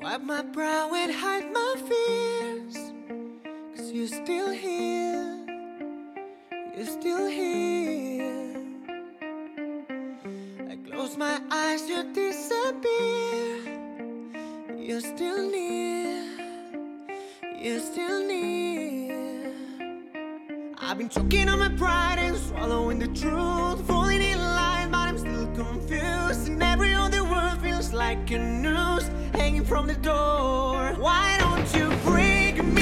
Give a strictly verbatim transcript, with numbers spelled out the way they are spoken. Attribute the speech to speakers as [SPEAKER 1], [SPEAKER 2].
[SPEAKER 1] Wipe my brow and hide my fears, 'cause you're still here, you're still here. I close my eyes, you disappear. You're still near, you're still near. I've been choking on my pride and swallowing the truth, falling in line, but I'm still confused. And every other word feels like a noose hanging from the door. Why don't you break me?